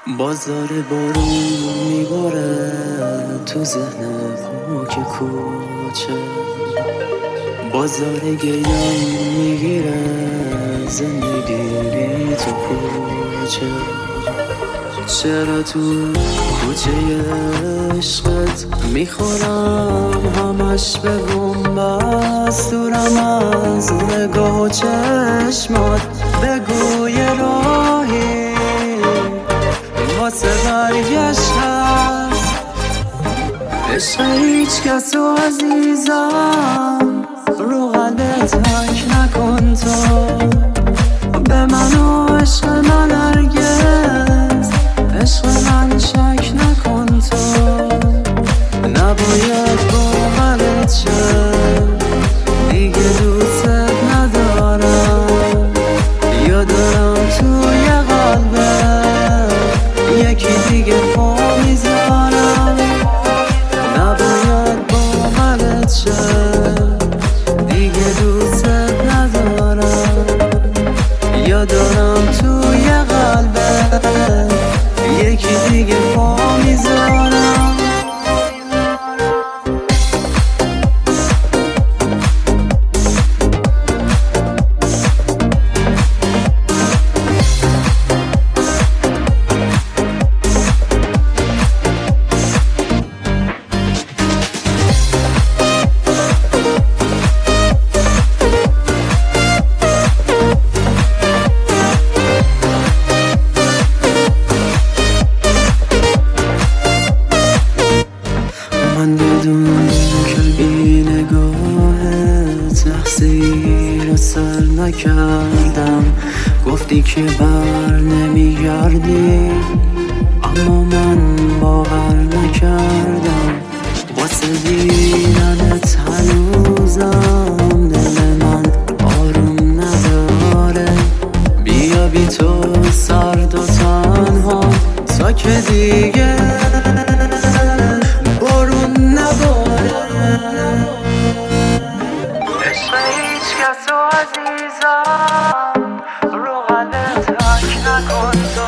بازار بارون میباره تو ذهن پاک کوچه، بازار گریان میگیره زندگی بی تو کوچه. چرا تو کوچه عشقت میخورم همش به بنبست، دورم از نگاه و چشمات بگو یه راهی واسه برگشت هست. عشق هیچ کس و عزیزم رو قلبت تنگ نکن تو، به من و عشق من هرگز عشق من شک نکن تو. نباید باورت شه دیگه دوستت ندارم، یا دارم توی قلبت یکی دیگه پا میذارم. نباید باورت شه دیگه دوستت ندارم، یا دارم توی قلبت یکی دیگه پا میذارم. من بدون که بی نگاهت تحصیل رو سر نکردم، گفتی که بر نمیگردی اما من باور نکردم. واسه دیدنت هنوزم دل من آروم نداره، بیا بی تو سرد و تنها تا که دیگه عشق هیچ کس و عزیزم رو قلبت تنگ نکن تو،